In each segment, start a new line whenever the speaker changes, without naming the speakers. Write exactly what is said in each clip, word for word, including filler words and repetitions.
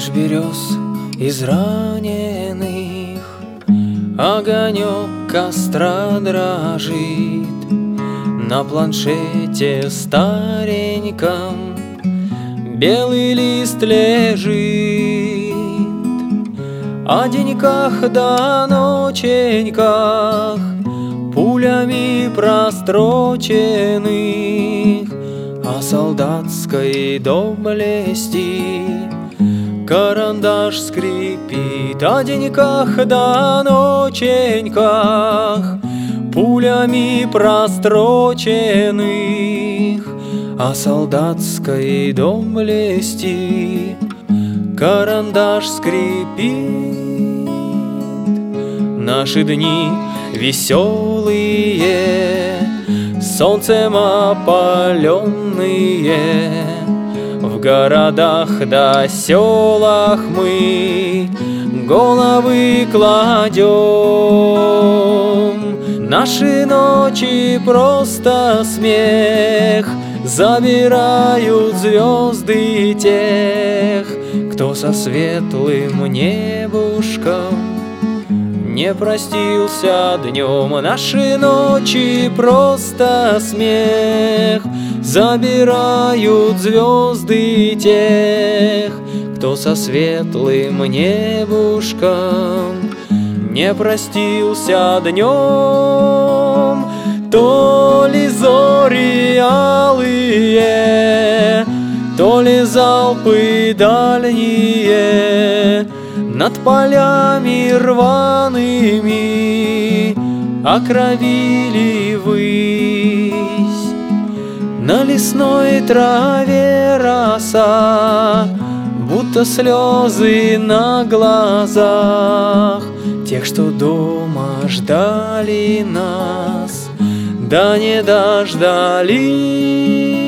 Меж берез израненных огонек костра дрожит. На планшете стареньком белый лист лежит. О деньках да ноченьках, пулями простроченных, о солдатской доблести карандаш скрипит. О деньках да ноченьках, пулями простроченных, о солдатской доблести карандаш скрипит. Наши дни веселые, солнцем опаленные, в городах да селах мы головы кладем. Наши ночи просто смех, забирают звезды тех, кто со светлым небушком не простился днем. Наши ночи просто смех, забирают звезды тех, кто со светлым небушком не простился днем. То ли зори алые, то ли залпы дальние над полями рваными окровили высь. На лесной траве роса, будто слезы на глазах тех, что дома ждали нас, да не дождались.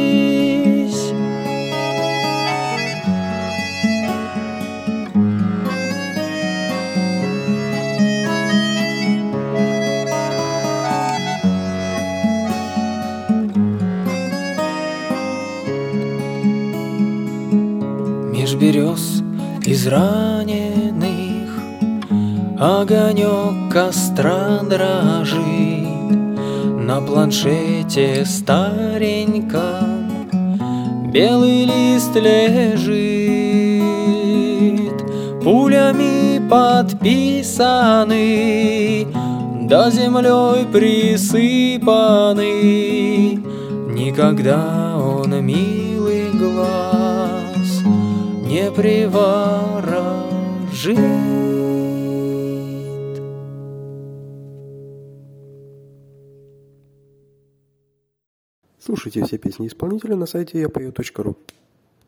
Меж берез израненных огонек костра дрожит. На планшете стареньком белый лист лежит. Пулями подписанный, да землей присыпанный, никогда он милый глаз не приворожит.
Слушайте все песни исполнителя на сайте я пою точка ру.